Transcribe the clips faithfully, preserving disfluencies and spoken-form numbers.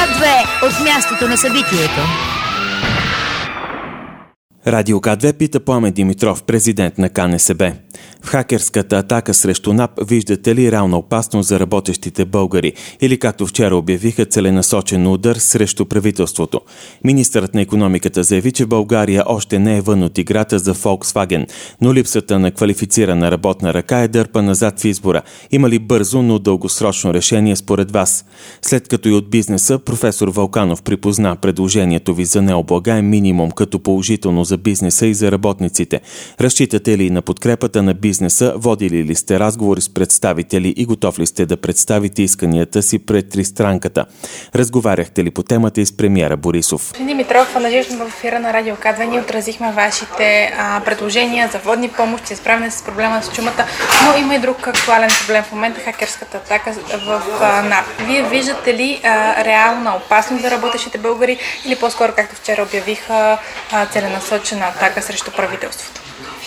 К две от мястото на събитието. Радио К две пита Пламен Димитров, президент на К Н С Б. В хакерската атака срещу НАП виждате ли реална опасност за работещите българи или, както вчера обявиха, целенасочен удар срещу правителството? Министърът на икономиката заяви, че България още не е вън от играта за Volkswagen, но липсата на квалифицирана работна ръка е дърпа назад в избора. Има ли бързо, но дългосрочно решение според вас? След като и от бизнеса, професор Вълканов припозна предложението ви за необлагаем минимум като положително за бизнеса и за работниците. Разчитате ли на подкрепата на бизнеса, водили ли сте разговори с представители и готов ли сте да представите исканията си пред тристранката? Разговаряхте ли по темата и с премиера Борисов? Господин Димитров, надеждам в ефира на Радио К две ние отразихме вашите а, предложения за водни помощи, справяне с проблема с чумата, но има и друг актуален проблем в момента, хакерската атака в а, НАП. Вие виждате ли а, реална опасност за работещите българи или по-скоро, както вчера обявиха, а, целенасочена атака срещу правителството?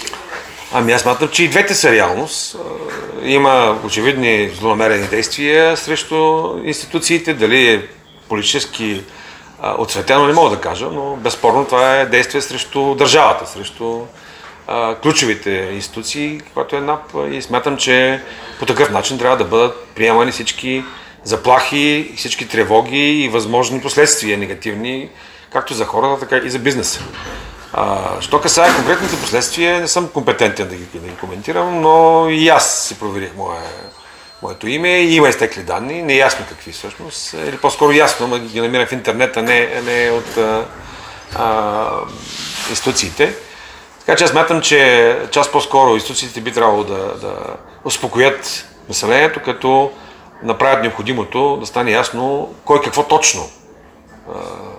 Ами аз смятам, че и двете са реалност. Има очевидни злонамерени действия срещу институциите, дали е политически отцветено, не мога да кажа, но безспорно това е действие срещу държавата, срещу а, ключовите институции, която е НАП, и смятам, че по такъв начин трябва да бъдат приемани всички заплахи, всички тревоги и възможни последствия негативни, както за хората, така и за бизнеса. А, що касае конкретните последствия, не съм компетентен да ги, да ги коментирам, но и аз си проверих мое, моето име и има изтекли данни, не е ясно какви всъщност, или по-скоро ясно, но ги намирам в интернет, а не, не от а, а, институциите. Така че аз смятам, че част по-скоро институциите би трябвало да, да успокоят населението, като направят необходимото да стане ясно кой какво точно, а,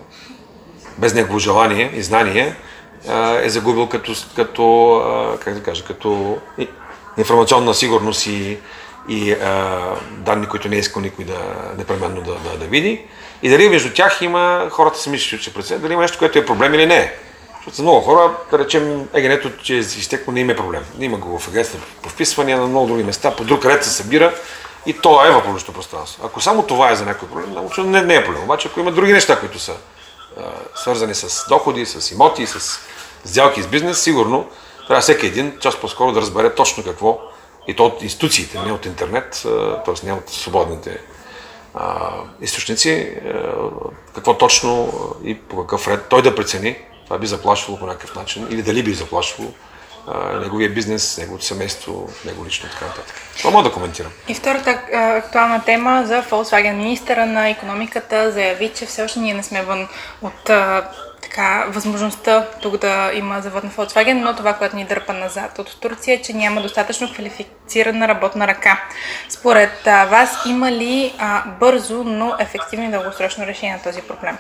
без негово желание и знание, е загубил като, като, как да кажа, като информационна сигурност и, и а, данни, които не е искал никой да непременно да, да, да види. И дали между тях има, хората сами ще се преценят, дали има нещо, което е проблем или не е. Защото за много хора, да речем, егенето, че е изтекло, не има проблем. Има го в агенцията по вписвания на много други места, по друг ред се събира и то е в публично пространство. Ако само това е за някой проблем, не, не е проблем. Обаче, ако има други неща, които са свързани с доходи, с имоти, с сделки с бизнес, сигурно трябва всеки един част по-скоро да разбере точно какво, и то от институциите, не от интернет, т.е. не от свободните а, източници, а, какво точно и по какъв ред той да прецени, това би заплашило по някакъв начин, или дали би заплашило а, неговия бизнес, неговото семейство, него лично, така нататък. Това мога да коментирам. И втората актуална тема за Volkswagen. Министъра на икономиката заяви, че все още ние не сме вън от а, така, възможността тук да има завод на Volkswagen, но това, което ни дърпа назад от Турция, е, че няма достатъчно квалифицирана работна ръка. Според а, вас има ли а, бързо, но ефективно и дългосрочно решение на този проблем?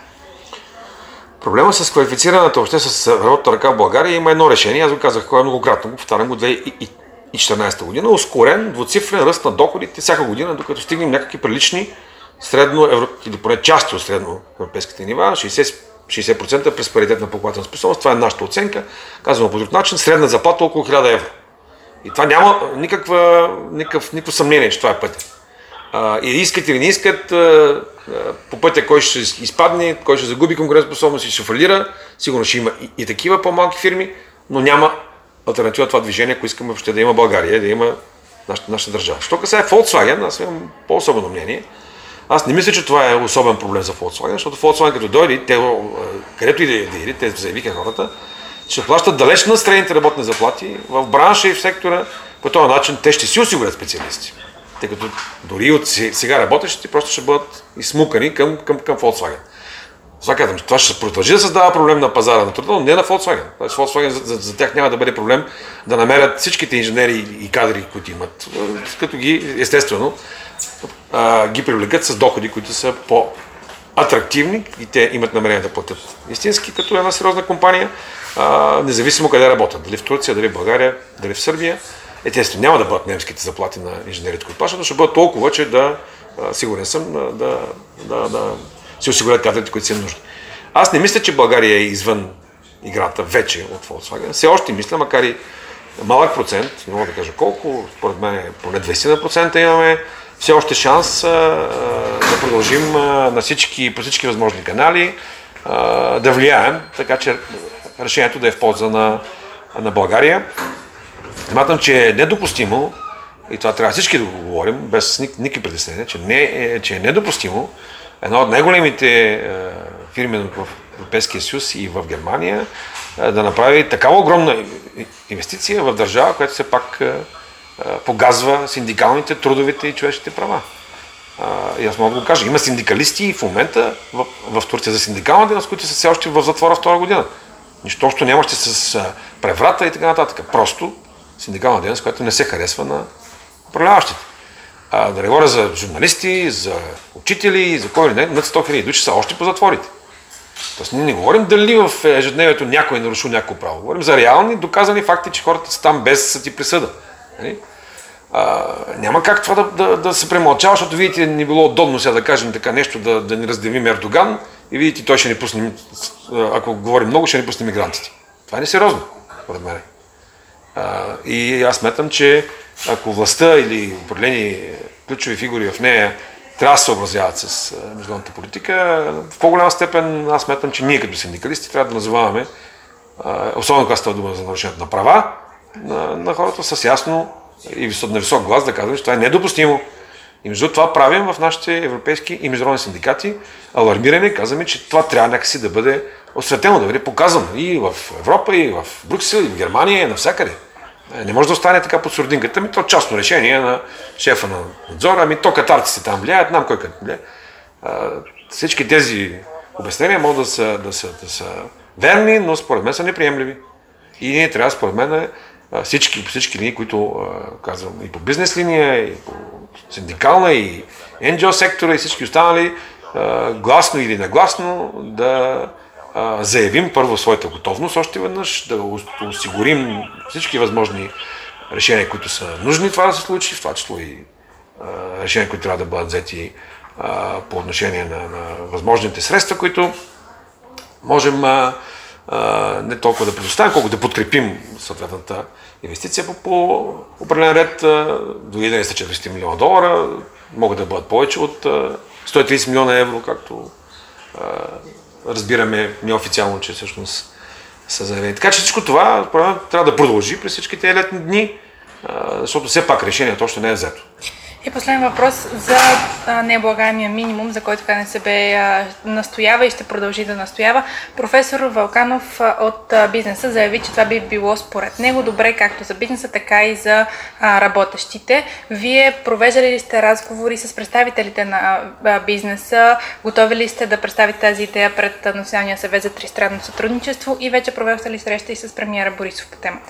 Проблема с квалифицираната въобще с работна ръка в България има едно решение. Аз го казах многократно, го повтарям го две хиляди и четиринадесета година. Ускорен двуцифрен ръст на доходите всяка година, докато стигнем някакви прилични средно, или поне части от средно европейските нива, шейсет процента през паритетна покупателна способност. Това е нашата оценка. Казвам по друг начин, средна заплата около хиляда евро. И това няма никаква, никакъв, никакво съмнение, че това е пътя. А, и искат или не искат, а, по пътя кой ще изпадне, кой ще загуби конкурентоспособност и ще фалира. Сигурно ще има и, и такива по-малки фирми, но няма алтернатива това движение, ако искаме въобще да има България, да има нашата, нашата държава. Що касае Volkswagen, аз имам по-особено мнение. Аз не мисля, че това е особен проблем за Volkswagen, защото Volkswagen като дойде, те, където и да иде, те заявиха хората, ще плащат далеч на средните работни заплати в бранша и в сектора. По този начин те ще си осигурят специалисти. Тъй като дори от сега работещите просто ще бъдат изсмукани към, към, към Volkswagen. Това казвам, това ще продължи да създава проблем на пазара на труда, но не на Volkswagen. Тоест Volkswagen за, за, за тях няма да бъде проблем да намерят всичките инженери и кадри, които имат, като ги, естествено, а, ги привлекат с доходи, които са по-атрактивни и те имат намерение да платят истински, като една сериозна компания, а, независимо къде работят. Дали в Турция, дали в България, дали в Сърбия. Естествено, няма да бъдат немските заплати на инженерите, които плащат, но ще бъдат толкова, че да, сигурен съм, да, да, да си осигурят кадрите, които са им нужни. Аз не мисля, че България е извън играта вече от Volkswagen. Все още мисля, макар и малък процент, не мога да кажа колко, според мен поне двайсет процента имаме все още шанс а, да продължим а, на всички, по всички възможни канали а, да влияем, така че решението да е в полза на, на България. Смятам, че е недопустимо, и това трябва всички да го говорим, без никакви притеснения, че, не е, че е недопустимо една от най-големите е, фирми в Европейския съюз и в Германия е, да направи такава огромна инвестиция в държава, която все пак е, е, погазва синдикалните, трудовите и човешките права. Е, и аз мога да го кажа. Има синдикалисти в момента в, в Турция за синдикална дейност, които са все още в затвора втора година. Нищо общо нямаше с е, преврата и така нататък. Просто синдикална дейност, която не се харесва на управляващите. А, да не говоря за журналисти, за учители, за кой ли не, над сто хиляди души са още по затворите. Тоест ние не говорим дали в ежедневието някой е нарушил някакво право. Говорим за реални, доказани факти, че хората са там без съд и присъда. А, няма как това да, да, да се премълчава, защото видите, не било удобно сега да кажем така нещо, да, да ни раздавим Ердоган и видите, той ще ни пусне, ако говорим много, ще ни пусне мигрантите. Това е несериозно, според мен. И аз сметам, че ако властта или определени ключови фигури в нея трябва да се съобразяват с международната политика, в по-голяма степен аз сметам, че ние като синдикалисти трябва да назоваваме, особено когато става дума за нарушението на права на, на хората, с ясно и на висок глас да казваме, че това е недопустимо. И между това правим в нашите европейски и международни синдикати алармиране, казваме, че това трябва някакси да бъде осветено, да бъде показано и в Европа, и в Брюксел, и в Германия, и навсякъде. Не може да остане така под сурдинката, ами то частно решение на шефа на надзора, ами то катарците там влияят, знам кой като влияе. Всички тези обяснения могат да са, да, са, да са верни, но според мен са неприемливи. И ние трябва, според мен, всички, всички линии, които казвам и по бизнес линия, и по синдикална, и ен джи о сектора, и всички останали, гласно или негласно, да заявим първо своята готовност още веднъж, да осигурим всички възможни решения, които са нужни това да се случи, в това число и а, решения, които трябва да бъдат взети а, по отношение на, на възможните средства, които можем а, а, не толкова да предоставим, колко да подкрепим съответната инвестиция по, по определен ред. Дори да не са четиристотин милиона долара, могат да бъдат повече от а, сто и тридесет милиона евро, както а, разбираме неофициално, че всъщност са заявени. Така че всичко това трябва да продължи през всичките летни дни, защото все пак решението още не е взето. И последен въпрос за необлагаемия минимум, за който КНСБ настоява и ще продължи да настоява. Професор Вълканов от бизнеса заяви, че това би било според него добре както за бизнеса, така и за работещите. Вие провеждали ли сте разговори с представителите на бизнеса? Готови ли сте да представите тази идея пред Националния съвет за тристранно сътрудничество и вече провеждали ли среща и с премиера Борисов по темата?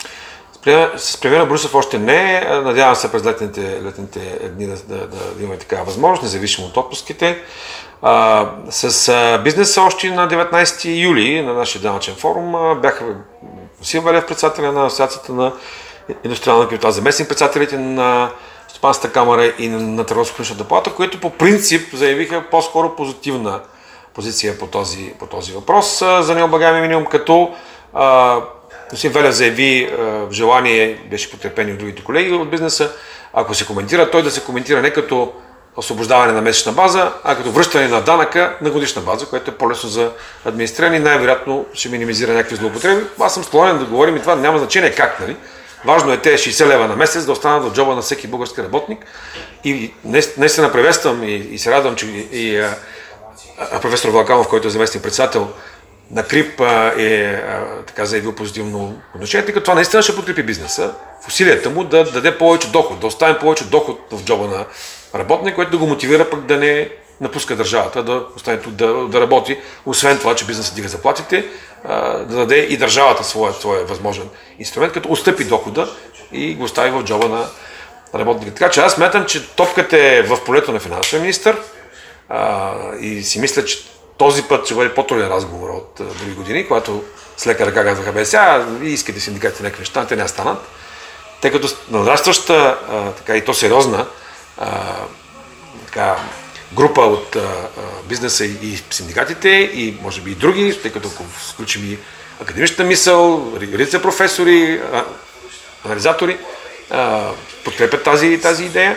С премиера Борисов още не. Надявам се през летните, летните дни да, да, да, да имаме такава възможност, независимо от отпуските. А, с а, бизнеса още на деветнайсети юли на нашия данъчен форум а, бяха Васил Велев, председателя на Асоциацията на индустриална капитал, заместник председателите на Стопанската камара и на Търговско-промишлената палата, които по принцип заявиха по-скоро позитивна позиция по този, по този въпрос а, за необлагаемия минимум, като а, господин Велев заяви а, желание, беше подкрепен и от другите колеги от бизнеса, ако се коментира, той да се коментира не като освобождаване на месечна база, а като връщане на данъка на годишна база, което е по-лесно за администриране и най-вероятно ще минимизира някакви злоупотреби. Аз съм склонен да говорим и това няма значение как, нали? Важно е те шейсет лева на месец да останат в джоба на всеки български работник. И наистина приветствам и, и се радвам, че и а, а, професор Вълканов, който е заместник председател на КРИП, е а, така заявил позитивно отношение, тъй като това наистина ще подкрепи бизнеса в усилията му да даде повече доход, да оставим повече доход в джоба на работник, което да го мотивира пък да не напуска държавата, да остане тук да, да работи, освен това, че бизнесът дига заплатите, а, да даде и държавата своя, своя възможен инструмент, като отстъпи дохода и го остави в джоба на работника. Така че аз смятам, че топката е в полето на финансовия министър а, и си мисля, че този път ще бъде по-труден разговор от а, други години, когато с лека ръка казаха, бе, сега и искате синдикатите някакви неща, те не станат. Тъй като нарастваща, а, така и то сериозна а, така, група от а, бизнеса и, и синдикатите и може би и други, тъй като ако включим и академичната мисъл, редица професори, а, анализатори, а, подкрепят тази, тази идея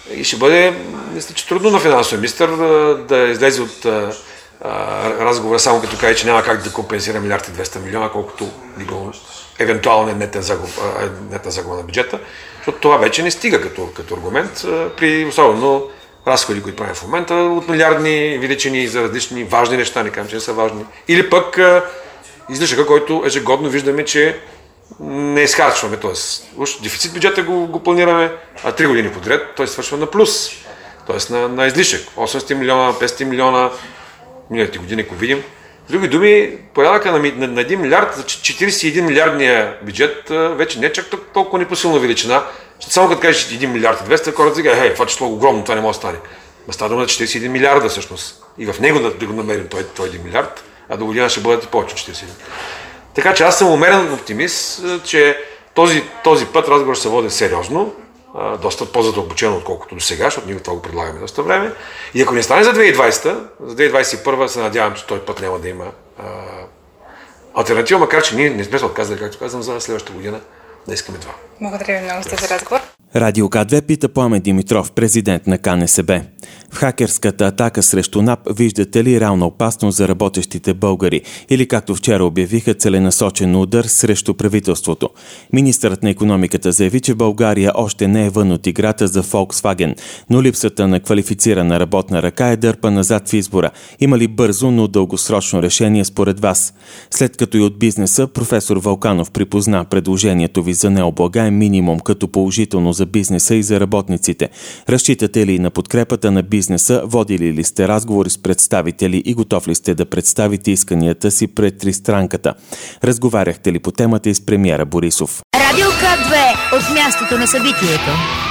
И ще бъде, мисля, че трудно на финансовия министър да, да излезе от а, а, разговора само като каже, че няма как да компенсира милиард и двеста милиона, колкото би било евентуално нетна загуба, нетна загуба на бюджета, защото това вече не стига като, като аргумент а, при особено разходи, които правим в момента, от милиардни величини за различни важни неща, не казвам, че не са важни. Или пък а, излишъка, който ежегодно виждаме, че не изхарчваме, т.е. уж дефицит бюджета го, го планираме, а три години подред той свършва на плюс, т.е. на, на излишък. осемстотин милиона, петстотин милиона, миналите години, ако видим. С други думи, порядъка на, на, на един милиард, за четиридесет и един милиардния бюджет вече не е чак толкова непосилна величина. Само като кажеш един милиард и двеста, хората си казват, хей, това число огромно, това не може да стане. Ма става дума на четиридесет и един милиарда всъщност. И в него да, да го намерим той, той един милиард, а до година ще бъдат и повече от четиридесет и един. Така че аз съм умерен оптимист, че този, този път разговор се води сериозно, доста по-задълбочено, отколкото до сега, защото ние това го предлагаме доста време. И ако не стане за две хиляди и двадесета, за две хиляди двадесет и първа се надявам, че този път няма да има а, алтернатива, макар че ние не сме се отказали, както казвам, за следващата година да искаме това. Благодаря ви много за този разговор. Радио К две пита Пламен Димитров, президент на К Н С Б. В хакерската атака срещу НАП виждате ли реална опасност за работещите българи или, както вчера обявиха, целенасочен удар срещу правителството? Министърът на икономиката заяви, че България още не е вън от играта за Volkswagen, но липсата на квалифицирана работна ръка е дърпа назад в избора. Има ли бързо, но дългосрочно решение според вас? След като и от бизнеса, професор Вълканов припозна предложението ви за необлагаем минимум като положително за бизнеса и за работниците. Разчитате ли на подкрепата на бизнеса, водили ли сте разговори с представители и готов ли сте да представите исканията си пред тристранката? Разговаряхте ли по темата и с премиера Борисов? Радио К две от мястото на събитието.